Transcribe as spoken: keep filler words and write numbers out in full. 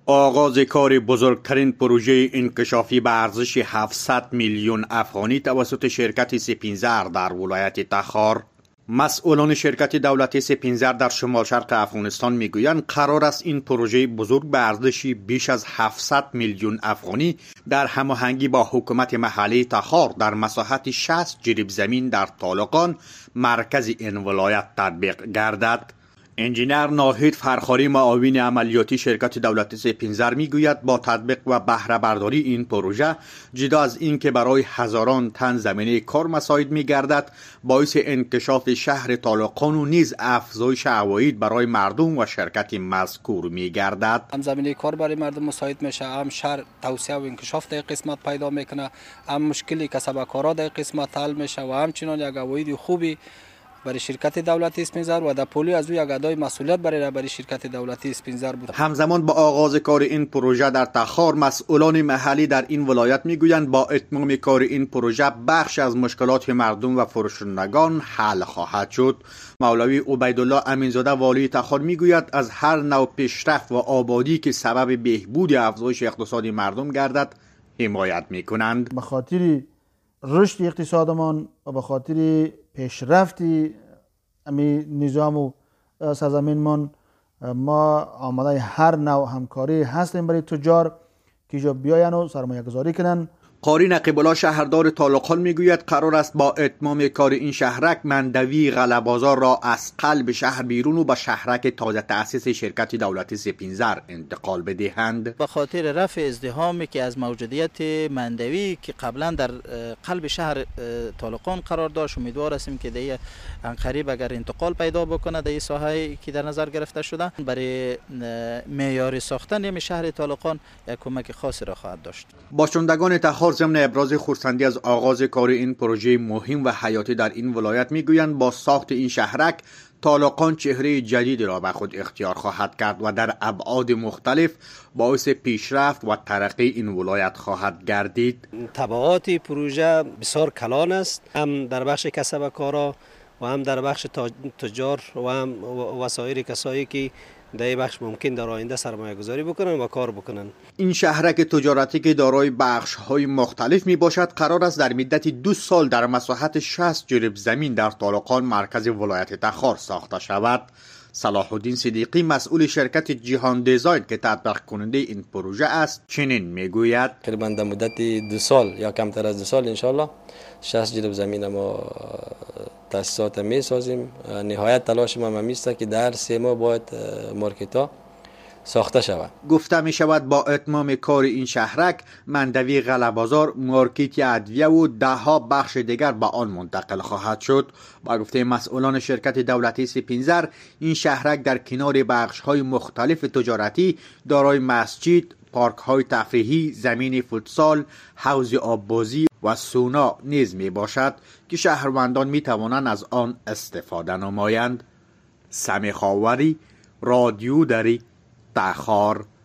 آغاز کار بزرگترین پروژه انکشافی به ارزش هفتصد میلیون افغانی توسط شرکت سپینزر در ولایت تخار. مسئولان شرکت دولتی سپینزر در شمال شرق افغانستان میگویند قرار است این پروژه بزرگ به ارزش بیش از هفتصد میلیون افغانی در هماهنگی با حکومت محلی تخار در مساحت شصت جریب زمین در طالقان مرکز این ولایت تطبیق گردد. انجینر ناهید فرخاری معاون عملیاتی شرکت دولتی سپینزر میگوید با تطبیق و بهره برداری این پروژه جدا از این که برای هزاران تن زمینه کار مساعد میگردد، باعث انکشاف شهر طالقان و نیز افزایش عواید برای مردم و شرکت مذکور میگردد. هم زمینه کار برای مردم مساعد میشه، هم شهر توسعه و انکشاف در قسمت پیدا میکنه، هم مشکلی کسب کارا در قسمت حل میشه و همچنین یک عواید خوبی برای شرکت دولتی سپینزر و در پولی از او یک ادای مسئولیت برای برای شرکت دولتی سپینزر بود. همزمان با آغاز کار این پروژه در تخار، مسئولان محلی در این ولایت میگویند با اتمام کار این پروژه بخش از مشکلات مردم و فروشندگان حل خواهد شد. مولوی عبیدالله امینزاده والی تخار میگوید از هر نوع پیشرفت و آبادی که سبب بهبود افزایش اقتصادی مردم گردد حمایت میکنند. به خاطر رشد اقتصادمان و به خاطر پیشرفتی امی نظام و سرزمینمان ما آماده هر نوع همکاری هستیم برای تجار که جا بیاین و سرمایه گذاری کنن. قاری نقیب‌الله شهردار طالقان میگوید قرار است با اتمام کار این شهرک مندوی غله‌بازار را از قلب شهر بیرون و به شهرک تازه تأسیس شرکت دولتی سپینزر انتقال بدهند. به خاطر رفع ازدحامی که از موجودیت مندوی که قبلا در قلب شهر طالقان قرار داشت، امیدوار هستیم که دیگه انقریب اگر انتقال پیدا بکنه در این ساحه که در نظر گرفته شده، برای معیاری ساختن شهر طالقان یک کمک خاصی را خواهد داشت. باشندگان تخار ضمن ابراز خرسندی از آغاز کار این پروژه مهم و حیاتی در این ولایت میگویند با ساخت این شهرک طالقان چهره جدید را به خود اختیار خواهد کرد و در ابعاد مختلف باعث پیشرفت و ترقی این ولایت خواهد گردید. تبعات پروژه بسیار کلان است، هم در بخش کسب کارا و هم در بخش تجار و هم وسایر کسایی که در این بخش ممکن در آینده سرمایه گذاری بکنن و کار بکنن. این شهرک تجارتی که دارای بخش های مختلف می باشد قرار است در مدت دو سال در مساحت شصت جریب زمین در طالقان مرکز ولایت تخار ساخته شود. صلاح الدین صدیقی مسئول شرکت جهان دیزاین که تطبیق کننده این پروژه است چنین میگوید: تقریبا در مدت دو سال یا کمتر از دو سال انشالله شصت جریب زمین ما تاسیسات می سازیم. نهایت تلاش ما همیست که در سه ماه باید مارکت ها ساخته شود. گفته می شود با اتمام کار این شهرک مندوی غله‌بازار، مارکت ادویه و ده ها بخش دیگر به آن منتقل خواهد شد. با گفته مسئولان شرکت دولتی سپینزر، این شهرک در کنار بخش های مختلف تجارتی دارای مسجد، پارک های تفریحی، زمین فوتسال، حوض آببازی و سونا نیز می باشد که شهروندان می توانند از آن استفاده نمایند. سمی خاوری، رادیو دری تخار.